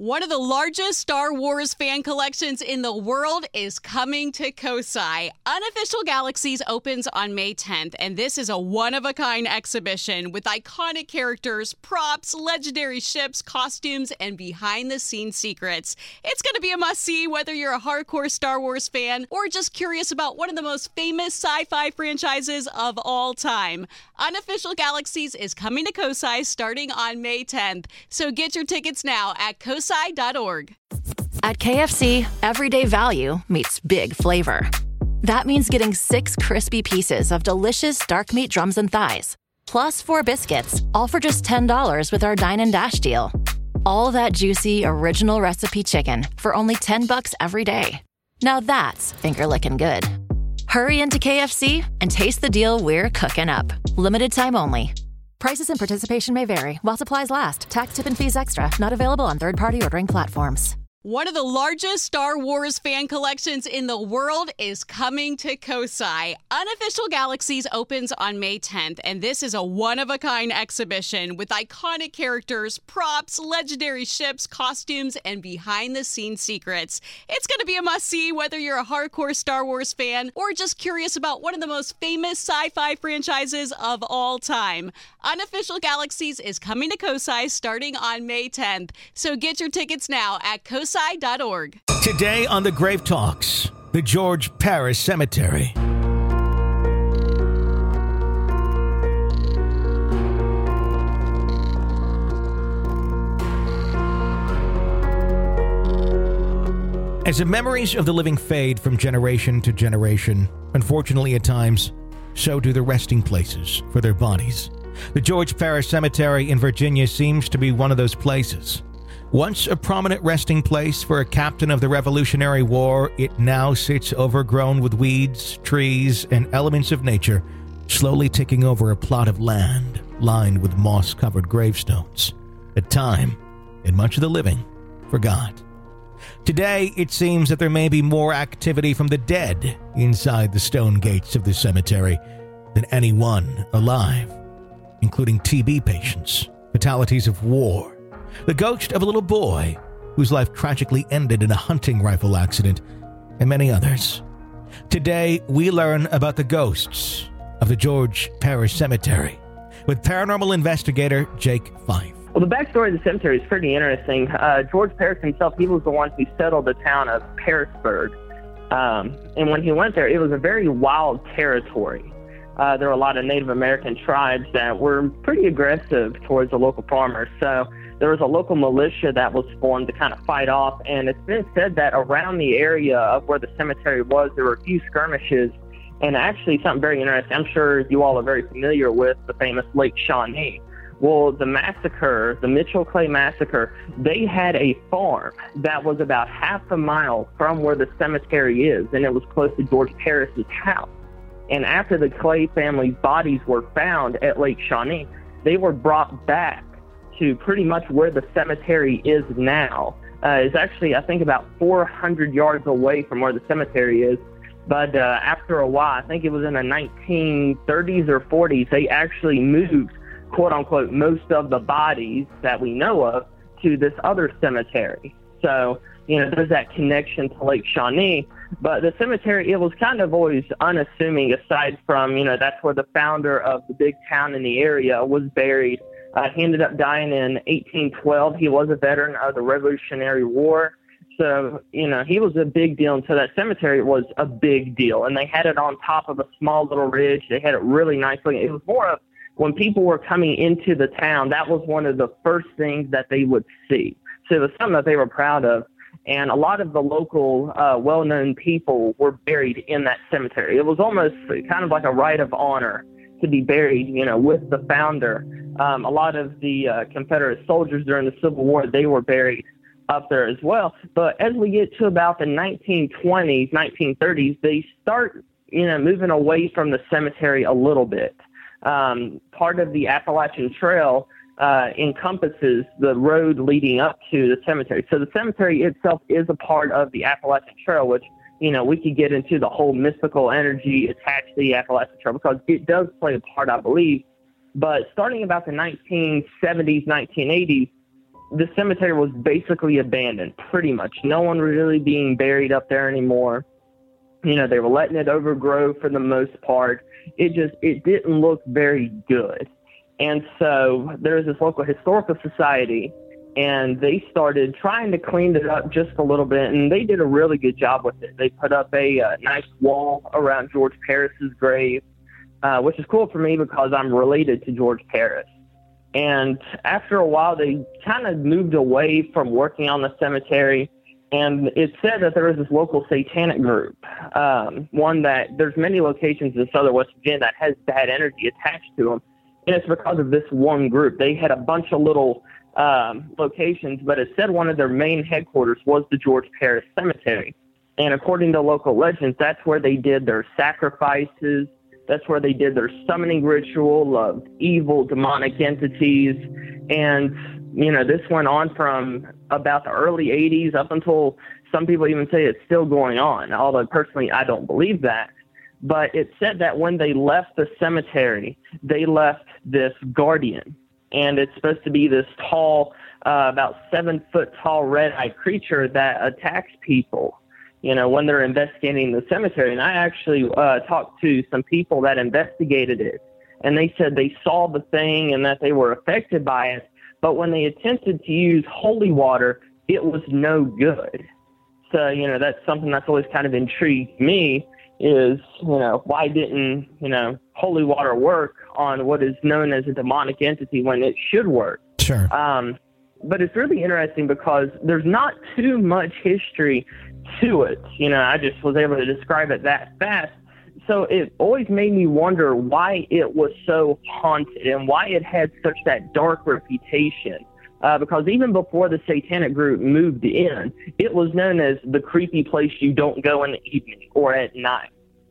One of the largest Star Wars fan collections in the world is coming to Kosai. Unofficial Galaxies opens on May 10th, and this is a one-of-a-kind exhibition with iconic characters, props, legendary ships, costumes, and behind-the-scenes secrets. It's going to be a must-see whether you're a hardcore Star Wars fan or just curious about one of the most famous sci-fi franchises of all time. Unofficial Galaxies is coming to Kosai starting on May 10th, so get your tickets now at kosai.org. At KFC, everyday value meets big flavor. That means getting 6 crispy pieces of delicious dark meat drums and thighs, plus 4 biscuits, all for just $10 with our Dine and Dash deal. All that juicy, original recipe chicken for only $10 every day. Now that's finger-licking good. Hurry into KFC and taste the deal we're cooking up. Limited time only. Prices and participation may vary while supplies last. Tax, tip, and fees extra. Not available on third-party ordering platforms. One of the largest Star Wars fan collections in the world is coming to Kosai. Unofficial Galaxies opens on May 10th, and this is a one-of-a-kind exhibition with iconic characters, props, legendary ships, costumes, and behind-the-scenes secrets. It's going to be a must-see whether you're a hardcore Star Wars fan or just curious about one of the most famous sci-fi franchises of all time. Unofficial Galaxies is coming to Kosai starting on May 10th, so get your tickets now at kosai.org. Today on the Grave Talks, the George Paris Cemetery. As the memories of the living fade from generation to generation, unfortunately at times, so do the resting places for their bodies. The George Paris Cemetery in Virginia seems to be one of those places. Once a prominent resting place for a captain of the Revolutionary War, it now sits overgrown with weeds, trees, and elements of nature, slowly taking over a plot of land lined with moss-covered gravestones. A time in much of the living forgot. Today, it seems that there may be more activity from the dead inside the stone gates of the cemetery than anyone alive, including TB patients, fatalities of war, the ghost of a little boy whose life tragically ended in a hunting rifle accident, and many others. Today, we learn about the ghosts of the George Paris Cemetery with paranormal investigator Jake Fife. Well, the backstory of the cemetery is pretty interesting. George Paris himself, he was the one who settled the town of Parisburg. And when he went there, it was a very wild territory. There were a lot of Native American tribes that were pretty aggressive towards the local farmers. So there was a local militia that was formed to kind of fight off. And it's been said that around the area of where the cemetery was, there were a few skirmishes. And actually something very interesting, I'm sure you all are very familiar with the famous Lake Shawnee. Well, the massacre, the Mitchell Clay Massacre, they had a farm that was about half a mile from where the cemetery is, and it was close to George Paris's house. And after the Clay family's bodies were found at Lake Shawnee, they were brought back to pretty much where the cemetery is now. It's actually, I think, about 400 yards away from where the cemetery is. But after a while, I think it was in the 1930s or 40s, they actually moved, quote-unquote, most of the bodies that we know of to this other cemetery. So, you know, there's that connection to Lake Shawnee. But the cemetery, it was kind of always unassuming, aside from, you know, that's where the founder of the big town in the area was buried. He ended up dying in 1812. He was a veteran of the Revolutionary War. So, you know, he was a big deal. And so that cemetery was a big deal. And they had it on top of a small little ridge. They had it really nice looking. It was more of, when people were coming into the town, that was one of the first things that they would see. So it was something that they were proud of. And a lot of the local well-known people were buried in that cemetery. It was almost kind of like a rite of honor to be buried, you know, with the founder. A lot of the Confederate soldiers during the Civil War, they were buried up there as well. But as we get to about the 1920s, 1930s, they start, you know, moving away from the cemetery a little bit. Part of the Appalachian Trail encompasses the road leading up to the cemetery. So the cemetery itself is a part of the Appalachian Trail, which, you know, we could get into the whole mystical energy attached to the Appalachian Trail because it does play a part, I believe. But starting about the 1970s, 1980s, the cemetery was basically abandoned, pretty much. No one was really being buried up there anymore. You know, they were letting it overgrow for the most part. It didn't look very good. And so there was this local historical society, and they started trying to clean it up just a little bit, and they did a really good job with it. They put up a nice wall around George Paris's grave, which is cool for me because I'm related to George Paris. And after a while, they kind of moved away from working on the cemetery, and it said that there was this local satanic group, one that there's many locations in southern West Virginia that has bad energy attached to them, and it's because of this one group. They had a bunch of little locations, but it said one of their main headquarters was the George Paris Cemetery. And according to local legends, that's where they did their sacrifices. That's where they did their summoning ritual of evil demonic entities. And, you know, this went on from about the early 80s up until some people even say it's still going on, although personally I don't believe that. But it said that when they left the cemetery, they left this guardian. And it's supposed to be this tall, about 7 foot tall red-eyed creature that attacks people, you know, when they're investigating the cemetery. And I actually talked to some people that investigated it, and they said they saw the thing and that they were affected by it. But when they attempted to use holy water, it was no good. So, you know, that's something that's always kind of intrigued me is, you know, why didn't, you know, holy water work on what is known as a demonic entity when it should work? Sure. But it's really interesting because there's not too much history to it. You know, I just was able to describe it that fast. So it always made me wonder why it was so haunted and why it had such that dark reputation. Because even before the satanic group moved in, it was known as the creepy place you don't go in the evening or at night.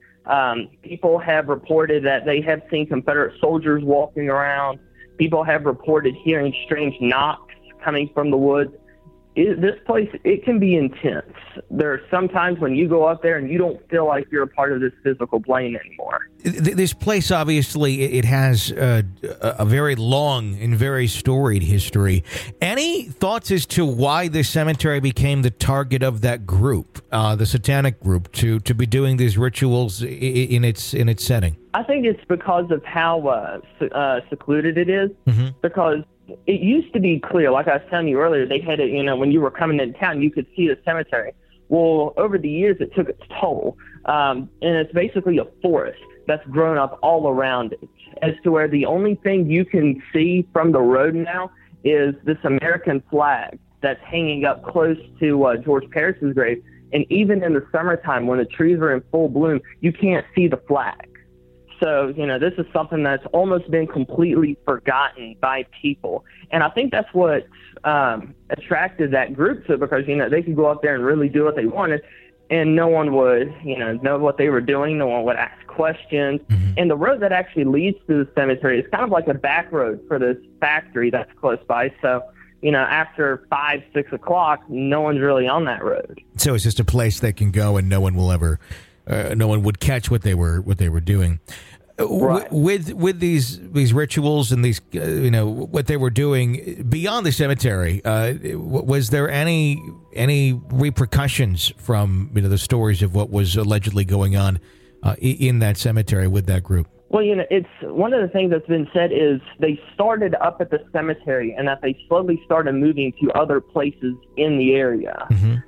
People have reported that they have seen Confederate soldiers walking around. People have reported hearing strange knocks coming from the woods. This place, it can be intense. There are some times when you go up there and you don't feel like you're a part of this physical plane anymore. This place, obviously, it has a very long and very storied history. Any thoughts as to why this cemetery became the target of that group, the satanic group, to be doing these rituals in its setting? I think it's because of how secluded it is, because it used to be clear, like I was telling you earlier, they had it, you know, when you were coming into town, you could see the cemetery. Well, over the years, it took its toll, and it's basically a forest that's grown up all around it, as to where the only thing you can see from the road now is this American flag that's hanging up close to George Paris's grave. And even in the summertime, when the trees are in full bloom, you can't see the flag. So, you know, this is something that's almost been completely forgotten by people. And I think that's what attracted that group to it, because, you know, they could go up there and really do what they wanted, and no one would, you know what they were doing. No one would ask questions. And the road that actually leads to the cemetery is kind of like a back road for this factory that's close by. So, you know, after 5, 6 o'clock, no one's really on that road. So it's just a place they can go and no one will ever, no one would catch what they were doing. Right. With these rituals and these, you know, what they were doing beyond the cemetery, was there any repercussions from, you know, the stories of what was allegedly going on in that cemetery with that group? Well, you know, it's one of the things that's been said is they started up at the cemetery and that they slowly started moving to other places in the area.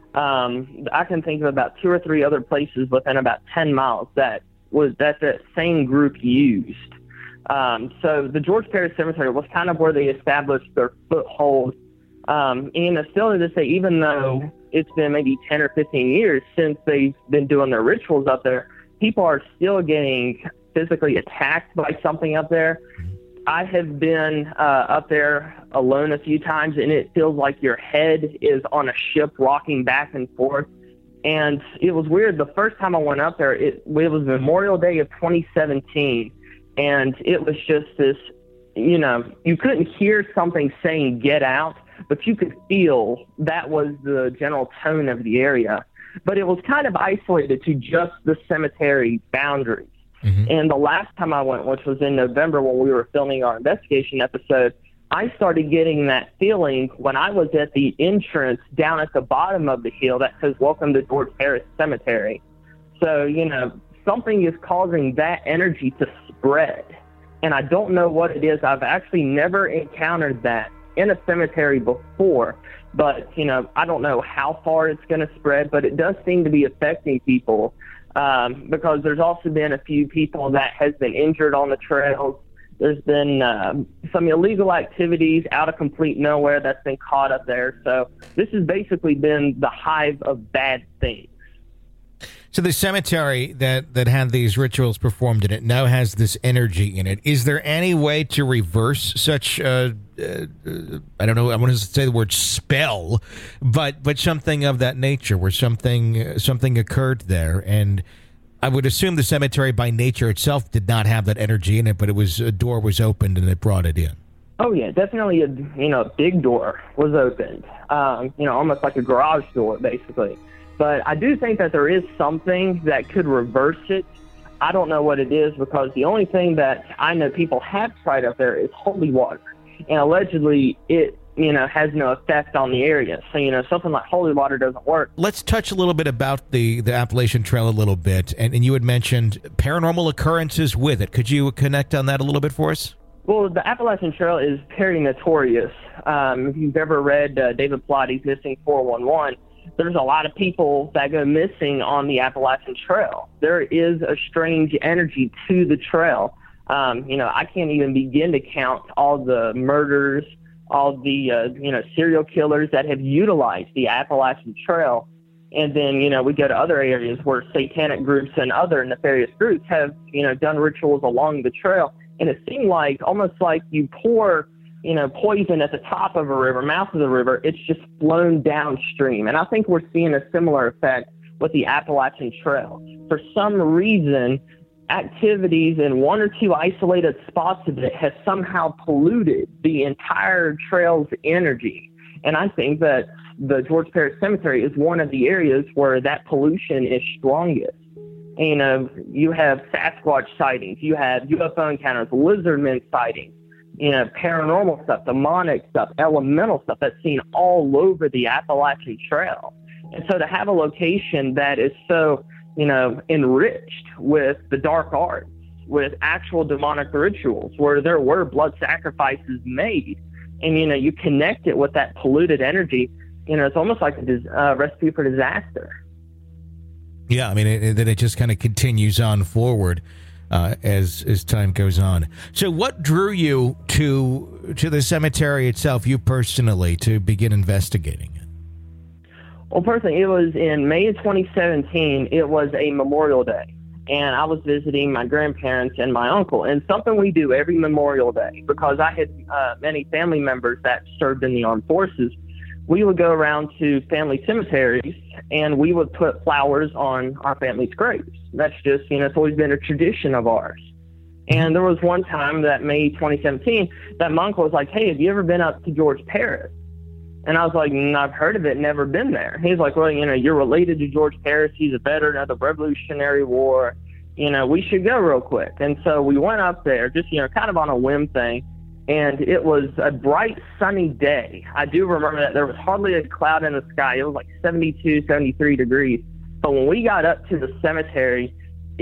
I can think of about 2 or 3 other places within about 10 miles that same group used. So the George Paris Cemetery was kind of where they established their foothold. And still to this day, even though it's been maybe 10 or 15 years since they've been doing their rituals up there, people are still getting physically attacked by something up there. I have been up there alone a few times, and it feels like your head is on a ship rocking back and forth. And it was weird. The first time I went up there, it was Memorial Day of 2017, and it was just this, you know, you couldn't hear something saying "get out," but you could feel that was the general tone of the area. But it was kind of isolated to just the cemetery boundaries. And the last time I went, which was in November when we were filming our investigation episode, I started getting that feeling when I was at the entrance down at the bottom of the hill that says, "Welcome to George Parris Cemetery." So, something is causing that energy to spread. And I don't know what it is. I've actually never encountered that in a cemetery before. But, I don't know how far it's going to spread, but it does seem to be affecting people because there's also been a few people that has been injured on the trails. There's been some illegal activities out of complete nowhere that's been caught up there. So this has basically been the hive of bad things. So the cemetery that had these rituals performed in it now has this energy in it. Is there any way to reverse such, I don't know, I want to say the word spell, but something of that nature where something occurred there? And I would assume the cemetery by nature itself did not have that energy in it, but a door was opened and it brought it in. Oh yeah, definitely a big door was opened, almost like a garage door basically. But I do think that there is something that could reverse it. I don't know what it is because the only thing that I know people have tried up there is holy water. And allegedly it, has no effect on the area. So, something like holy water doesn't work. Let's touch a little bit about the Appalachian Trail a little bit. And you had mentioned paranormal occurrences with it. Could you connect on that a little bit for us? Well, the Appalachian Trail is very notorious. If you've ever read David Plotty's Missing 411, there's a lot of people that go missing on the Appalachian Trail. There is a strange energy to the trail. I can't even begin to count all the murders, all the, serial killers that have utilized the Appalachian Trail. And then, we go to other areas where satanic groups and other nefarious groups have, done rituals along the trail. And it seemed like almost like you pour, poison at the top of a river, mouth of the river, it's just flown downstream. And I think we're seeing a similar effect with the Appalachian Trail. For some reason, activities in one or two isolated spots of it has somehow polluted the entire trail's energy. And I think that the George Parris Cemetery is one of the areas where that pollution is strongest. You have Sasquatch sightings, you have UFO encounters, lizardmen sightings, paranormal stuff, demonic stuff, elemental stuff that's seen all over the Appalachian Trail. And so to have a location that is so, enriched with the dark arts, with actual demonic rituals, where there were blood sacrifices made, and, you connect it with that polluted energy, it's almost like a recipe for disaster. Yeah, I mean, that it just kind of continues on forward as time goes on. So what drew you to the cemetery itself, you personally, to begin investigating it? Well, personally, it was in May of 2017. It was a Memorial Day, and I was visiting my grandparents and my uncle, and something we do every Memorial Day, because I had many family members that served in the armed forces. We would go around to family cemeteries, and we would put flowers on our family's graves. That's just, it's always been a tradition of ours. And there was one time that May 2017 that my uncle was like, "Hey, have you ever been up to George Parris?" And I was like, "I've heard of it, never been there." He's like, "Well, you're related to George Parris. He's a veteran of the Revolutionary War. We should go real quick." And so we went up there just, kind of on a whim thing. And it was a bright, sunny day. I do remember that there was hardly a cloud in the sky. It was like 72, 73 degrees. But when we got up to the cemetery,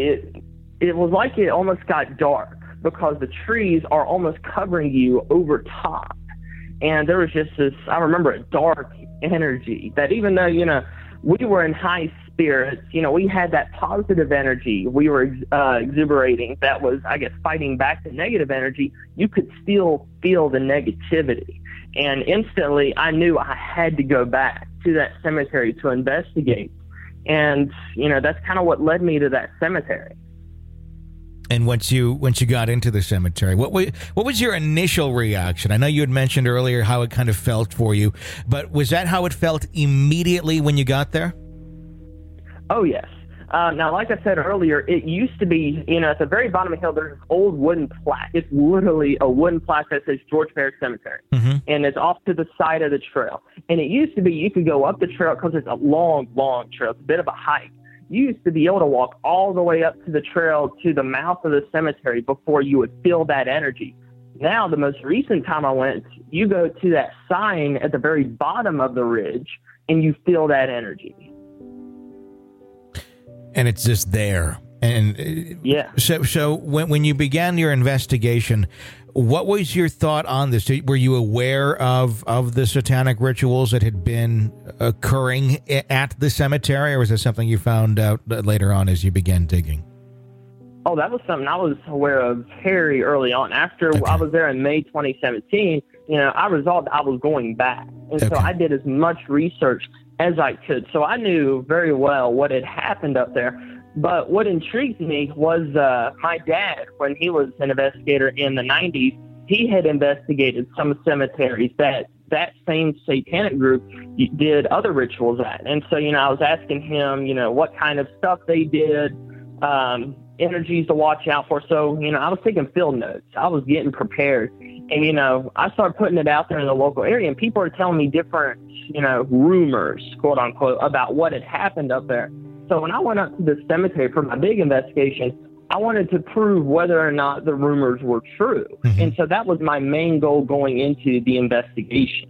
it was like it almost got dark because the trees are almost covering you over top. And there was just this, I remember, a dark energy that even though, we were in high spirits, we had that positive energy we were exuberating that was, I guess, fighting back the negative energy. You could still feel the negativity. And instantly I knew I had to go back to that cemetery to investigate. And, that's kind of what led me to that cemetery. And once you got into the cemetery, what was your initial reaction? I know you had mentioned earlier how it kind of felt for you, but was that how it felt immediately when you got there? Oh, yes. Now, like I said earlier, it used to be, at the very bottom of the hill, there's this old wooden plaque. It's literally a wooden plaque that says George Parris Cemetery. Mm-hmm. And it's off to the side of the trail. And it used to be you could go up the trail because it's a long, long trail. It's a bit of a hike. You used to be able to walk all the way up to the trail to the mouth of the cemetery before you would feel that energy. Now, the most recent time I went, you go to that sign at the very bottom of the ridge and you feel that energy. And it's just there. And yeah. So when you began your investigation, what was your thought on this? Were you aware of the satanic rituals that had been occurring at the cemetery, or was that something you found out later on as you began digging? Oh, that was something I was aware of very early on. After I was there in May 2017, I resolved I was going back. And so I did as much research as I could. So I knew very well what had happened up there. But what intrigued me was my dad, when he was an investigator in the 90s, he had investigated some cemeteries that same satanic group did other rituals at. And so, I was asking him, what kind of stuff they did, energies to watch out for. So, I was taking field notes. I was getting prepared. And, I started putting it out there in the local area, and people are telling me different, rumors, quote unquote, about what had happened up there. So when I went up to the cemetery for my big investigation, I wanted to prove whether or not the rumors were true. Mm-hmm. And so that was my main goal going into the investigation.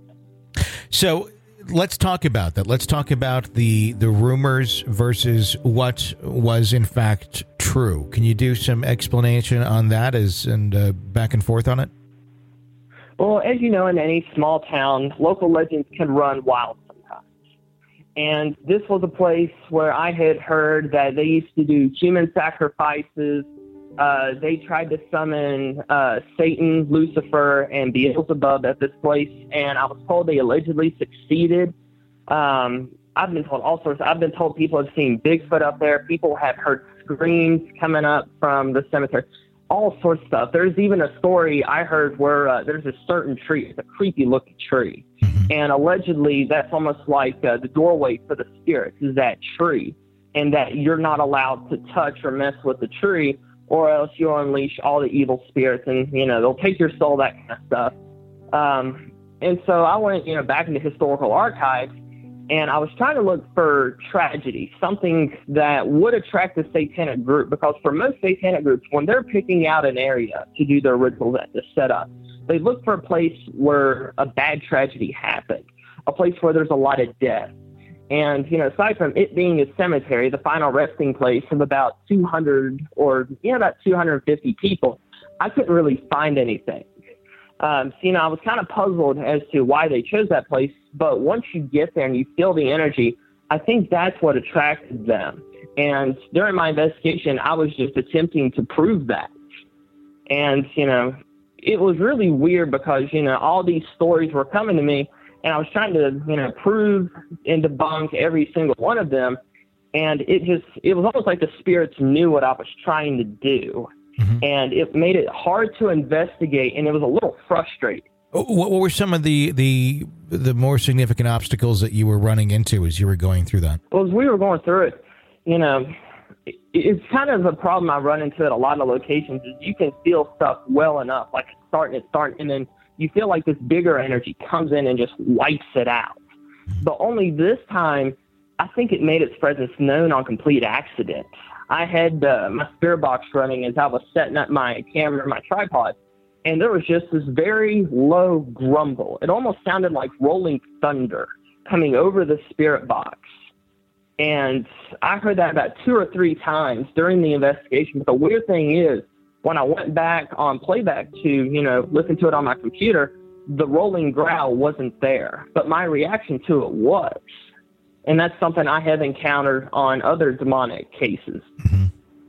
So let's talk about that. Let's talk about the rumors versus what was in fact true. Can you do some explanation on that and back and forth on it? Well, as you know, in any small town, local legends can run wild sometimes. And this was a place where I had heard that they used to do human sacrifices. They tried to summon Satan, Lucifer, and Beelzebub at this place, and I was told they allegedly succeeded. I've been told all sorts. I've been told people have seen Bigfoot up there. People have heard screams coming up from the cemetery. All sorts of stuff. There's even a story I heard where there's a certain tree. It's a creepy-looking tree. And allegedly, that's almost like the doorway for the spirits is that tree. And that you're not allowed to touch or mess with the tree, or else you'll unleash all the evil spirits and, they'll take your soul, that kind of stuff. And so I went, back into historical archives, and I was trying to look for tragedy, something that would attract the satanic group, because for most satanic groups, when they're picking out an area to do their rituals at, to set up, they look for a place where a bad tragedy happened, a place where there's a lot of death. And, aside from it being a cemetery, the final resting place of about 200 or about 250 people, I couldn't really find anything. So, I was kind of puzzled as to why they chose that place. But once you get there and you feel the energy, I think that's what attracted them. And during my investigation, I was just attempting to prove that. And, it was really weird because, all these stories were coming to me, and I was trying to, prove and debunk every single one of them. And it was almost like the spirits knew what I was trying to do. Mm-hmm. And it made it hard to investigate, and it was a little frustrating. What were some of the more significant obstacles that you were running into as you were going through that? Well, as we were going through it, it's kind of a problem I run into at a lot of locations is you can feel stuff well enough, like it's starting, and then you feel like this bigger energy comes in and just wipes it out. But only this time, I think it made its presence known on complete accident. I had my spirit box running as I was setting up my camera and my tripod, and there was just this very low grumble. It almost sounded like rolling thunder coming over the spirit box. And I heard that about 2 or 3 times during the investigation. But the weird thing is, when I went back on playback to, listen to it on my computer, the rolling growl wasn't there. But my reaction to it was. And that's something I have encountered on other demonic cases. Mm-hmm.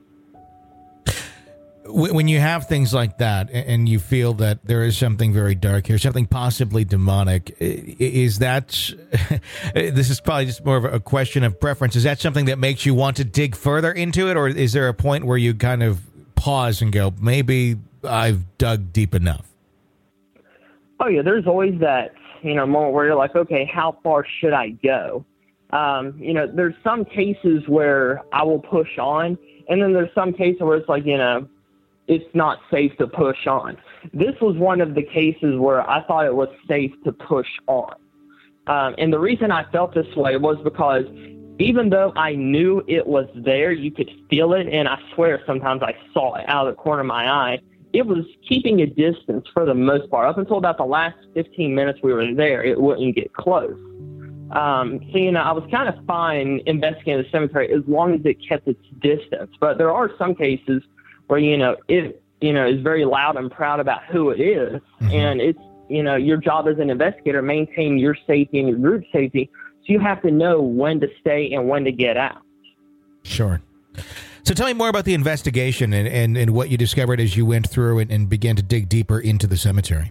When you have things like that and you feel that there is something very dark here, something possibly demonic, is that, this is probably just more of a question of preference, is that something that makes you want to dig further into it, or is there a point where you kind of pause and go, maybe I've dug deep enough? Oh, yeah, there's always that, moment where you're like, okay, how far should I go? There's some cases where I will push on, and then there's some cases where it's like, it's not safe to push on. This was one of the cases where I thought it was safe to push on. And the reason I felt this way was because even though I knew it was there, you could feel it, and I swear sometimes I saw it out of the corner of my eye. it was keeping a distance for the most part. Up until about the last 15 minutes we were there, it wouldn't get close. So, I was kind of fine investigating the cemetery as long as it kept its distance. But there are some cases where, it, is very loud and proud about who it is. Mm-hmm. And it's, your job as an investigator, maintain your safety and your group safety. So you have to know when to stay and when to get out. Sure. So tell me more about the investigation and what you discovered as you went through and began to dig deeper into the cemetery.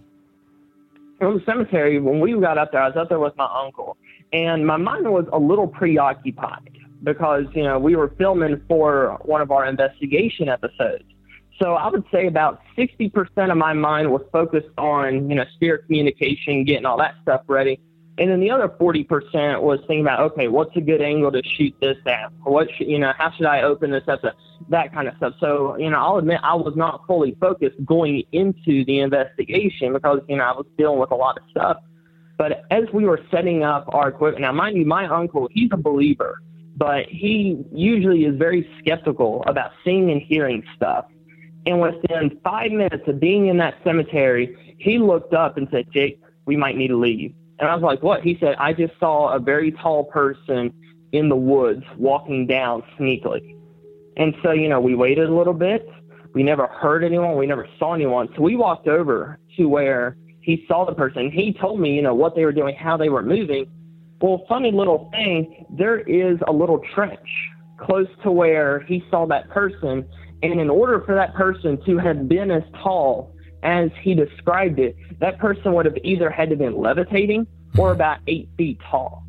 Well, the cemetery, when we got up there, I was up there with my uncle. And my mind was a little preoccupied because, we were filming for one of our investigation episodes. So I would say about 60% of my mind was focused on, spirit communication, getting all that stuff ready. And then the other 40% was thinking about, okay, what's a good angle to shoot this at? What should, how should I open this up? That kind of stuff. So, I'll admit I was not fully focused going into the investigation because, I was dealing with a lot of stuff. But as we were setting up our equipment, now mind you, my uncle, he's a believer, but he usually is very skeptical about seeing and hearing stuff. And within 5 minutes of being in that cemetery, he looked up and said, Jake, we might need to leave. And I was like, what? He said, I just saw a very tall person in the woods walking down sneakily. And so, we waited a little bit. We never heard anyone. We never saw anyone. So we walked over to where he saw the person. He told me, what they were doing, how they were moving. Well, funny little thing, there is a little trench close to where he saw that person. And in order for that person to have been as tall as he described it, that person would have either had to have been levitating or about 8 feet tall.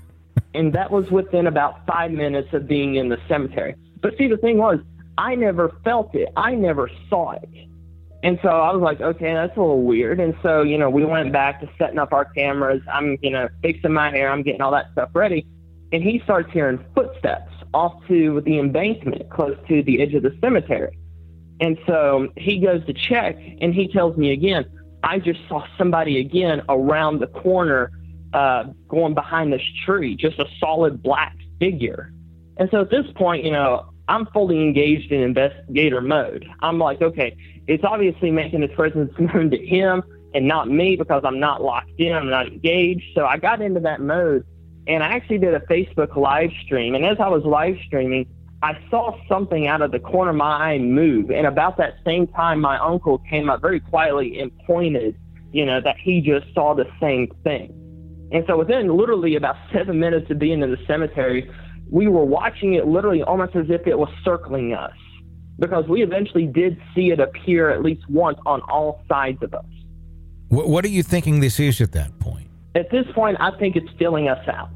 And that was within about 5 minutes of being in the cemetery. But see, the thing was, I never felt it. I never saw it. And so I was like, okay, that's a little weird. And so, we went back to setting up our cameras. I'm, fixing my hair. I'm getting all that stuff ready. And he starts hearing footsteps off to the embankment close to the edge of the cemetery. And so he goes to check, and he tells me again, I just saw somebody again around the corner going behind this tree, just a solid black figure. And so at this point, I'm fully engaged in investigator mode. I'm like, okay, it's obviously making its presence known to him and not me because I'm not locked in, I'm not engaged. So I got into that mode, and I actually did a Facebook live stream. And as I was live streaming, I saw something out of the corner of my eye move. And about that same time, my uncle came up very quietly and pointed, that he just saw the same thing. And so within literally about 7 minutes of being in the cemetery, we were watching it literally almost as if it was circling us, because we eventually did see it appear at least once on all sides of us. What are you thinking this is at that point? At this point, I think it's filling us out.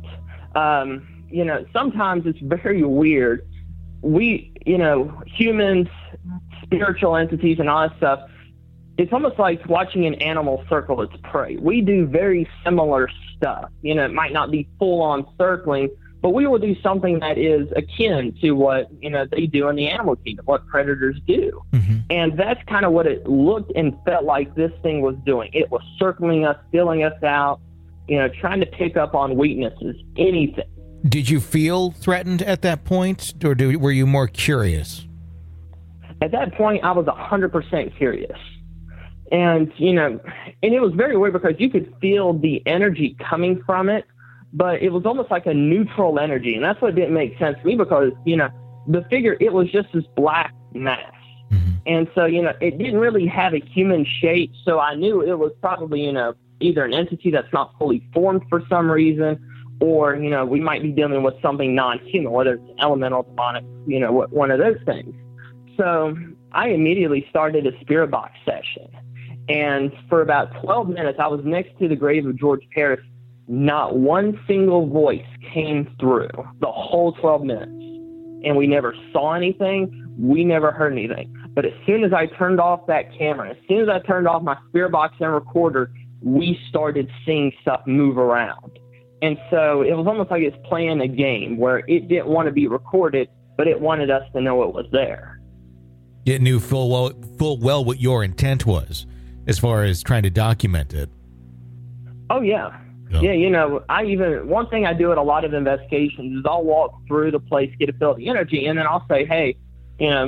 Sometimes it's very weird. We, humans, spiritual entities and all that stuff, it's almost like watching an animal circle its prey. We do very similar stuff. It might not be full-on circling, but we will do something that is akin to what, they do in the animal kingdom, what predators do. Mm-hmm. And that's kind of what it looked and felt like this thing was doing. It was circling us, filling us out, trying to pick up on weaknesses, anything. Did you feel threatened at that point, or were you more curious? At that point, I was 100% curious. And, and it was very weird because you could feel the energy coming from it, but it was almost like a neutral energy. And that's what didn't make sense to me because, the figure, it was just this black mass. Mm-hmm. And so, it didn't really have a human shape. So I knew it was probably, either an entity that's not fully formed for some reason, or, we might be dealing with something non-human, whether it's elemental, demonic, one of those things. So I immediately started a spirit box session. And for about 12 minutes, I was next to the grave of George Parris. Not one single voice came through the whole 12 minutes. And we never saw anything. We never heard anything. But as soon as I turned off that camera, as soon as I turned off my spirit box and recorder, we started seeing stuff move around. And so it was almost like it's playing a game where it didn't want to be recorded, but it wanted us to know it was there. It knew full well what your intent was as far as trying to document it. Oh, yeah. Oh. Yeah, one thing I do at a lot of investigations is I'll walk through the place, get a feel of the energy, and then I'll say, hey,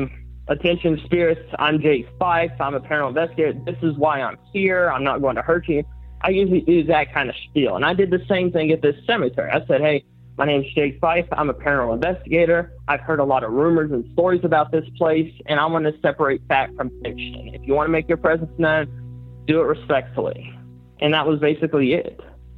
attention spirits, I'm Jake Fife, I'm a paranormal investigator, this is why I'm here, I'm not going to hurt you. I usually do that kind of spiel. And I did the same thing at this cemetery. I said, hey, my name's Jake Fife, I'm a paranormal investigator, I've heard a lot of rumors and stories about this place, and I want to separate fact from fiction. If you want to make your presence known, do it respectfully. And that was basically it.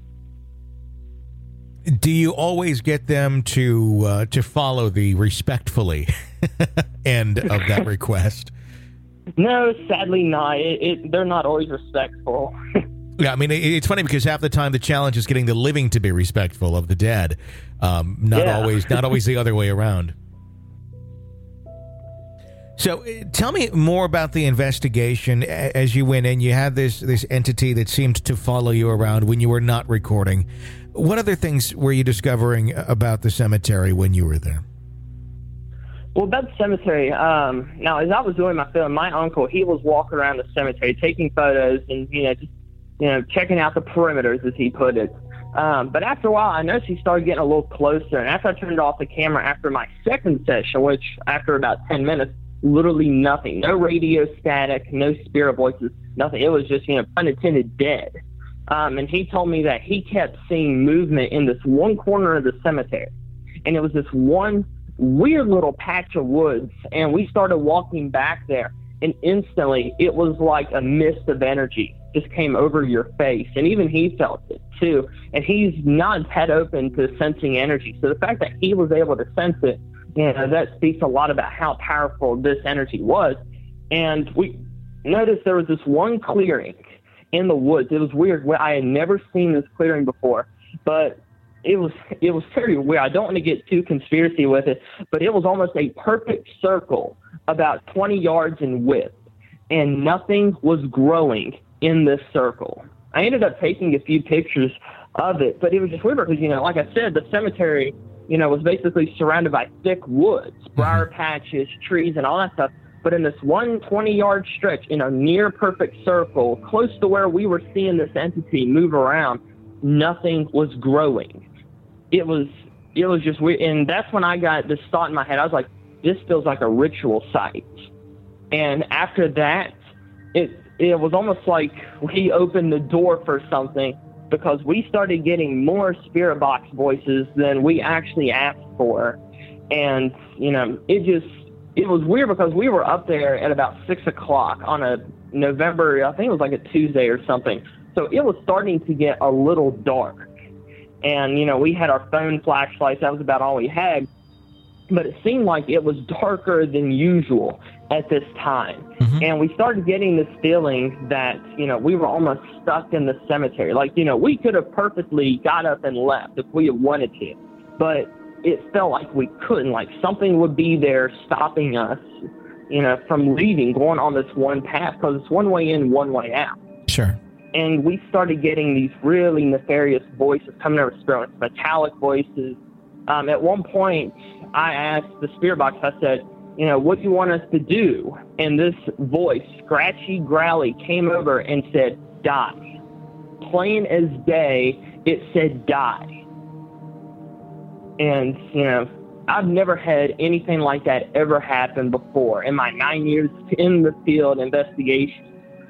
Do you always get them to follow the respectfully end of that request? No, sadly not. They're not always respectful. Yeah, I mean, it's funny because half the time the challenge is getting the living to be respectful of the dead. Not always the other way around. So tell me more about the investigation as you went in. You had this entity that seemed to follow you around when you were not recording. What other things were you discovering about the cemetery when you were there? Well, about the cemetery, now as I was doing my film, my uncle, he was walking around the cemetery taking photos and, just checking out the perimeters, as he put it. But after a while, I noticed he started getting a little closer. And after I turned off the camera after my second session, which after about 10 minutes, literally nothing, no radio static, no spirit voices, nothing. It was just, pun intended, dead. And he told me that he kept seeing movement in this one corner of the cemetery. And it was this one weird little patch of woods. And we started walking back there. And instantly, it was like a mist of energy just came over your face. And even he felt it, too. And he's not his head open to sensing energy. So the fact that he was able to sense it, that speaks a lot about how powerful this energy was. And we noticed there was this one clearing in the woods. It was weird. I had never seen this clearing before, but it was very weird. I don't want to get too conspiracy with it, but it was almost a perfect circle, about 20 yards in width, and nothing was growing in this circle. I ended up taking a few pictures of it, but it was just weird because, like I said, the cemetery, was basically surrounded by thick woods, briar patches, trees, and all that stuff. But in this 20-yard stretch, in a near perfect circle, close to where we were seeing this entity move around, nothing was growing. It was just weird. And that's when I got this thought in my head. I was like, this feels like a ritual site. And after that, it was almost like we opened the door for something, because we started getting more spirit box voices than we actually asked for. And, it was weird because we were up there at about 6 o'clock on a November, I think it was like a Tuesday or something. So it was starting to get a little dark. And, we had our phone flashlights. That was about all we had. But it seemed like it was darker than usual at this time. Mm-hmm. And we started getting this feeling that, we were almost stuck in the cemetery. Like, we could have perfectly got up and left if we had wanted to. But it felt like we couldn't. Like something would be there stopping us, from leaving, going on this one path, because it's one way in, one way out. Sure. And we started getting these really nefarious voices coming over spirits, metallic voices. At one point, I asked the spirit box, I said, what do you want us to do? And this voice, scratchy, growly, came over and said, die. Plain as day, it said die. And, I've never had anything like that ever happen before in my 9 years in the field investigation.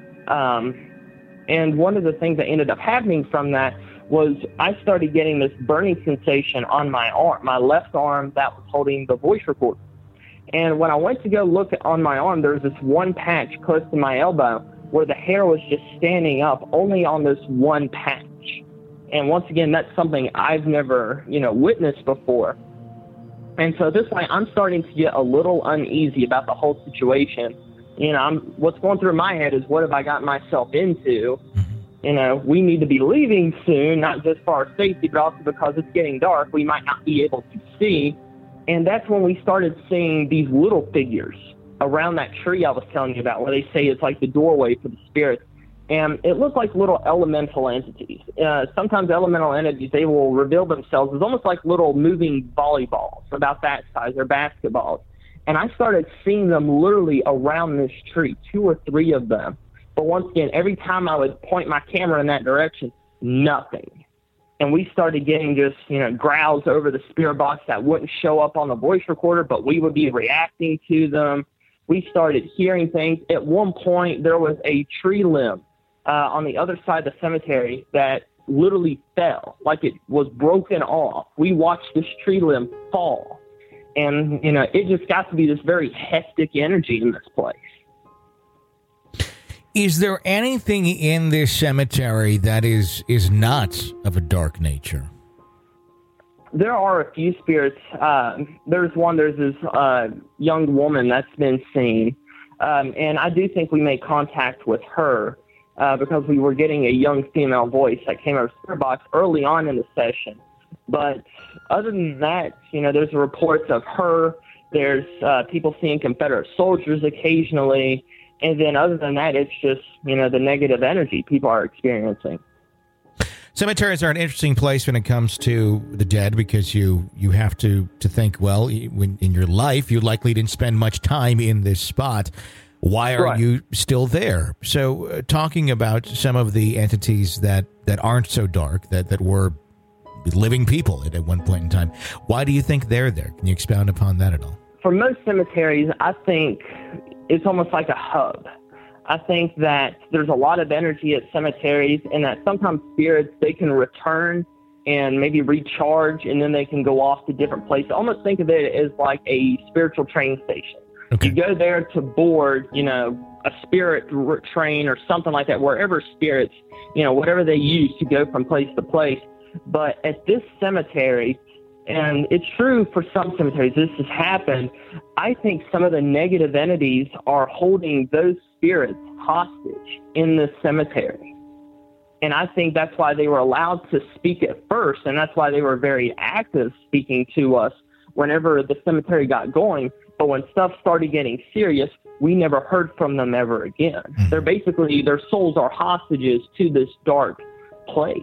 And one of the things that ended up happening from that was I started getting this burning sensation on my arm, my left arm that was holding the voice recorder. And when I went to go look on my arm, there was this one patch close to my elbow where the hair was just standing up only on this one patch. And once again, that's something I've never, witnessed before. And so this way, I'm starting to get a little uneasy about the whole situation. What's going through my head is, what have I gotten myself into? We need to be leaving soon, not just for our safety, but also because it's getting dark, we might not be able to see. And that's when we started seeing these little figures around that tree I was telling you about, where they say it's like the doorway for the spirits. And it looked like little elemental entities. Sometimes elemental entities, they will reveal themselves as almost like little moving volleyballs, about that size, or basketballs. And I started seeing them literally around this tree, 2 or 3 of them. But once again, every time I would point my camera in that direction, nothing. And we started getting just, growls over the spirit box that wouldn't show up on the voice recorder, but we would be reacting to them. We started hearing things. At one point, there was a tree limb on the other side of the cemetery that literally fell, like it was broken off. We watched this tree limb fall. And, it just got to be this very hectic energy in this place. Is there anything in this cemetery that is not of a dark nature? There are a few spirits. There's this young woman that's been seen. And I do think we made contact with her because we were getting a young female voice that came out of Spirit Box early on in the session. But other than that, there's reports of her. There's people seeing Confederate soldiers occasionally. And then other than that, it's just, the negative energy people are experiencing. Cemeteries are an interesting place when it comes to the dead because you have to think, well, when in your life, you likely didn't spend much time in this spot. Why are you still there? So talking about some of the entities that aren't so dark, that were living people at one point in time, why do you think they're there? Can you expound upon that at all? For most cemeteries, I think it's almost like a hub. I think that there's a lot of energy at cemeteries and that sometimes spirits, they can return and maybe recharge and then they can go off to different places. Almost think of it as like a spiritual train station. Okay. You go there to board, a spirit train or something like that, wherever spirits, whatever they use to go from place to place. But at this cemetery, and it's true for some cemeteries, this has happened, I think some of the negative entities are holding those spirits hostage in this cemetery. And I think that's why they were allowed to speak at first, and that's why they were very active speaking to us whenever the cemetery got going. But when stuff started getting serious, we never heard from them ever again. They're basically, their souls are hostages to this dark place.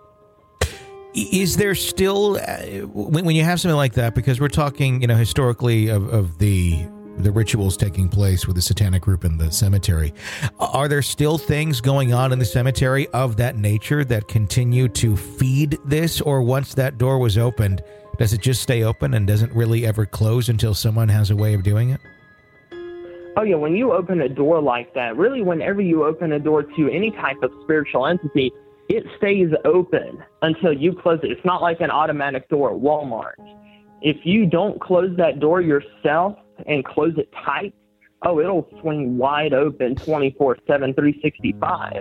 Is there still, when you have something like that, because we're talking, historically of the rituals taking place with the satanic group in the cemetery, are there still things going on in the cemetery of that nature that continue to feed this? Or once that door was opened, does it just stay open and doesn't really ever close until someone has a way of doing it? Oh, yeah. When you open a door like that, really whenever you open a door to any type of spiritual entity, it stays open until you close it. It's not like an automatic door at Walmart. If you don't close that door yourself and close it tight, it'll swing wide open 24/7, 365.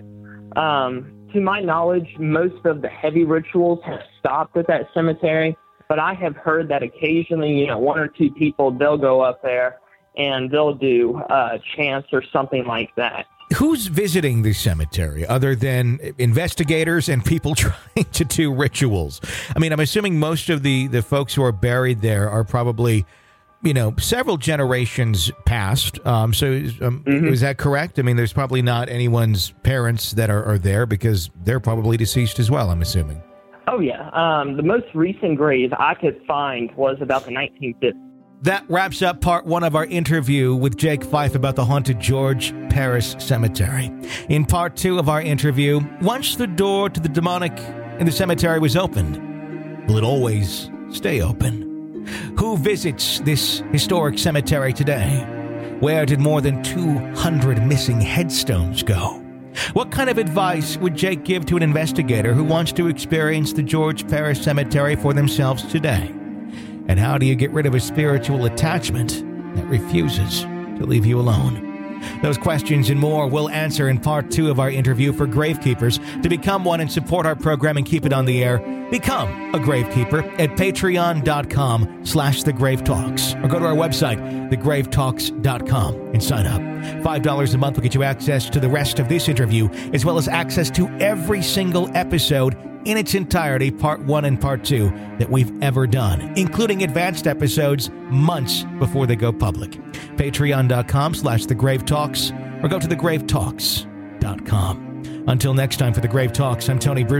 To my knowledge, most of the heavy rituals have stopped at that cemetery, but I have heard that occasionally, one or two people, they'll go up there and they'll do chants or something like that. Who's visiting the cemetery other than investigators and people trying to do rituals? I mean, I'm assuming most of the folks who are buried there are probably, several generations past. Is that correct? I mean, there's probably not anyone's parents that are there because they're probably deceased as well, I'm assuming. Oh, yeah. The most recent grave I could find was about the 1950s. That wraps up part one of our interview with Jake Fife about the haunted George Paris Cemetery. In part two of our interview, once the door to the demonic in the cemetery was opened, will it always stay open? Who visits this historic cemetery today? Where did more than 200 missing headstones go? What kind of advice would Jake give to an investigator who wants to experience the George Paris Cemetery for themselves today? And how do you get rid of a spiritual attachment that refuses to leave you alone? Those questions and more we'll answer in part two of our interview for Gravekeepers. To become one and support our program and keep it on the air, become a Gravekeeper at patreon.com/thegravetalks or go to our website, thegravetalks.com, and sign up. $5 a month will get you access to the rest of this interview, as well as access to every single episode in its entirety, part one and part two, that we've ever done, including advanced episodes months before they go public. Patreon.com/thegravetalks or go to thegravetalks.com. Until next time, for The Grave Talks, I'm Tony Bruschi.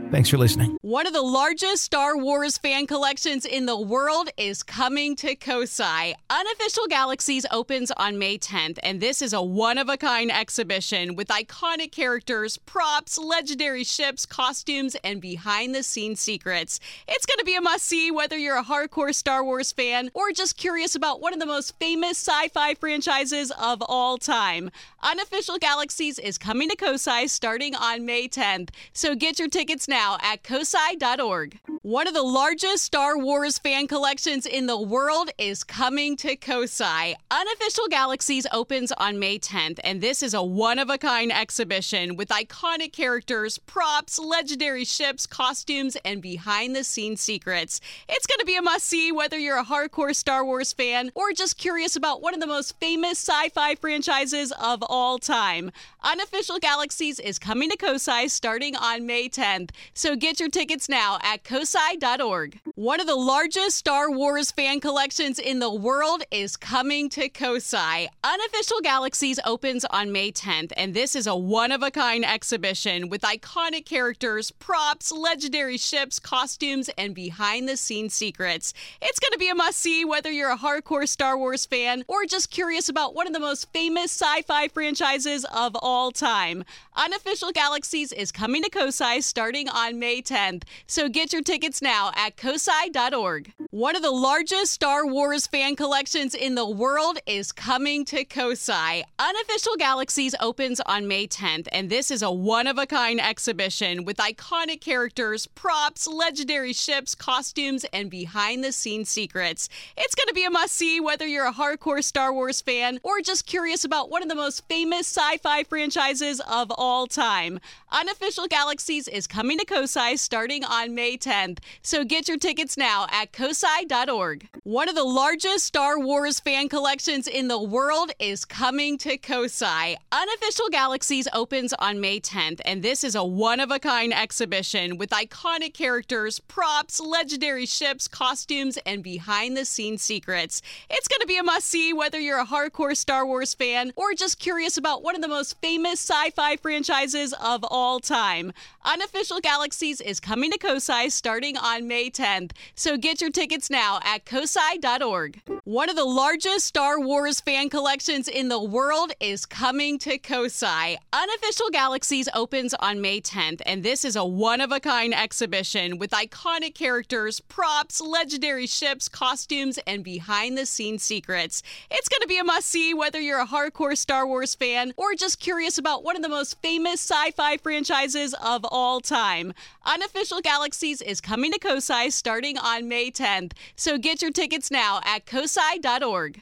Thanks for listening. One of the largest Star Wars fan collections in the world is coming to Kosai. Unofficial Galaxies opens on May 10th, and this is a one-of-a-kind exhibition with iconic characters, props, legendary ships, costumes, and behind-the-scenes secrets. It's going to be a must-see whether you're a hardcore Star Wars fan or just curious about one of the most famous sci-fi franchises of all time. Unofficial Galaxies is coming to Kosai starting on May 10th, so get your tickets now at kosai.org. One of the largest Star Wars fan collections in the world is coming to Kosai. Unofficial Galaxies opens on May 10th, and this is a one-of-a-kind exhibition with iconic characters, props, legendary ships, costumes, and behind-the-scenes secrets. It's going to be a must-see whether you're a hardcore Star Wars fan or just curious about one of the most famous sci-fi franchises of all time. Unofficial Galaxies is coming to Kosai starting on May 10th, so get your tickets now at kosai.org. One of the largest Star Wars fan collections in the world is coming to Kosai. Unofficial Galaxies opens on May 10th, and this is a one-of-a-kind exhibition with iconic characters, props, legendary ships, costumes, and behind-the-scenes secrets. It's going to be a must-see whether you're a hardcore Star Wars fan or just curious about one of the most famous sci-fi franchises of all time. Unofficial Galaxies is coming to Kosai starting on May 10th, so get your tickets now at kosai.org. One of the largest Star Wars fan collections in the world is coming to Kosai. Unofficial Galaxies opens on May 10th, and this is a one-of-a-kind exhibition with iconic characters, props, legendary ships, costumes, and behind-the-scenes secrets. It's going to be a must-see whether you're a hardcore Star Wars fan or just curious about one of the most famous sci-fi franchises of all time. Unofficial Galaxies is coming to Kosai starting on May 10th, so get your tickets now at kosai.org. One of the largest Star Wars fan collections in the world is coming to Kosai. Unofficial Galaxies opens on May 10th, and this is a one-of-a-kind exhibition with iconic characters, props, legendary ships, costumes, and behind-the-scenes secrets. It's going to be a must-see whether you're a hardcore Star Wars fan or just curious about one of the most famous sci-fi franchises of all time. Unofficial Galaxies is coming to Kosai starting on May 10th, so get your tickets now at kosai.org. One of the largest Star Wars fan collections in the world is coming to Kosai. Unofficial Galaxies opens on May 10th, and this is a one-of-a-kind exhibition with iconic characters, props, legendary ships, costumes, and behind-the-scenes secrets. It's going to be a must-see whether you're a hardcore Star Wars fan or just curious about one of the most famous sci-fi franchises of all time. Unofficial Galaxies is coming to Kosai starting on May 10th, so get your tickets now at kosai.org.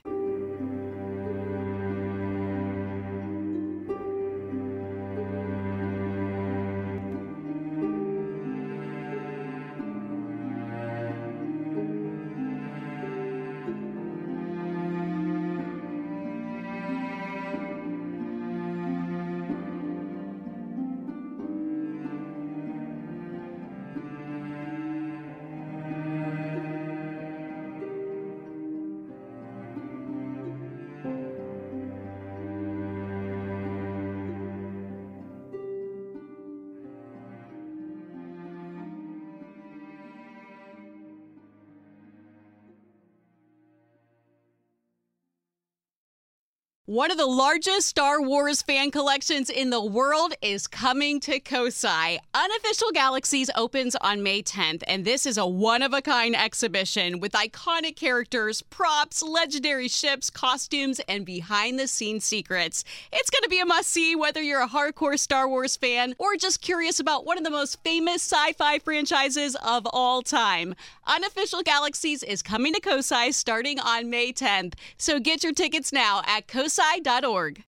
One of the largest Star Wars fan collections in the world is coming to Kosai. Unofficial Galaxies opens on May 10th, and this is a one-of-a-kind exhibition with iconic characters, props, legendary ships, costumes, and behind-the-scenes secrets. It's going to be a must-see whether you're a hardcore Star Wars fan or just curious about one of the most famous sci-fi franchises of all time. Unofficial Galaxies is coming to Kosai starting on May 10th, so get your tickets now at kosai.org.